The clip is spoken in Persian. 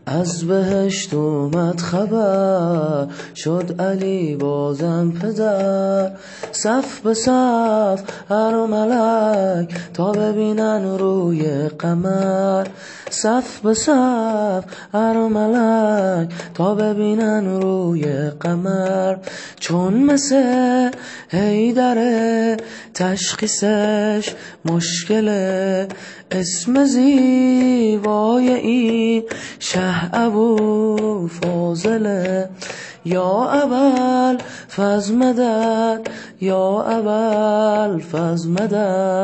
از بهشت اومد خبر، شد علی بازم پدر. صف به صف هر ملک تا ببینن روی قمر. صف به صف هر ملک تا ببینن روی قمر. چون مثل حیدره تشخیصش مشکله، اسم زیبای این شه ابوالفضله. یا ابوالفضل مدد، یا ابوالفضل مدد.